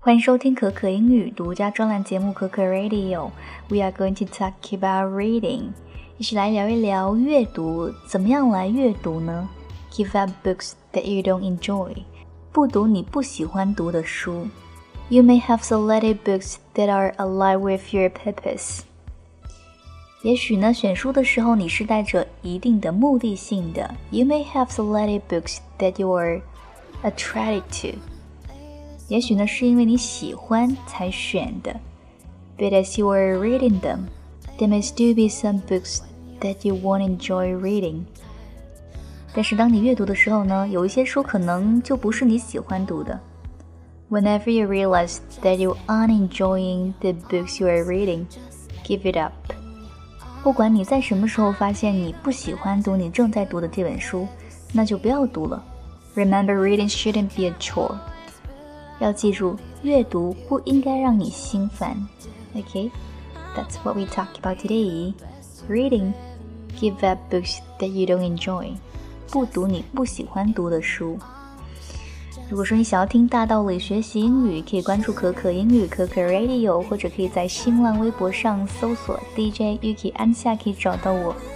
欢迎收听可可英语独家专栏节目可可 Radio。 We are going to talk about reading， 一起来聊一聊阅读。怎么样来阅读呢？ Give up books that you don't enjoy， 不读你不喜欢读的书。 You may have selected books that are aligned with your purpose， 也许呢，选书的时候你是带着一定的目的性的。 You may have selected books that you are attracted to，也许呢，是因为你喜欢才选的。 But as you are reading them, there may still be some books that you won't enjoy reading。 但是当你阅读的时候呢，有一些书可能就不是你喜欢读的。 Whenever you realize that you aren't enjoying the books you are reading, give it up。 不管你在什么时候发现你不喜欢读你正在读的这本书，那就不要读了。 Remember, reading shouldn't be a chore。要记住，阅读不应该让你心烦。 Okay, that's what we talk about today. Reading, give up books that you don't enjoy. 不读你不喜欢读的书。如果说你想要听大道理学习英语，可以关注可可英语可可 Radio， 或者可以在新浪微博上搜索 DJ Yuki 按下可以找到我。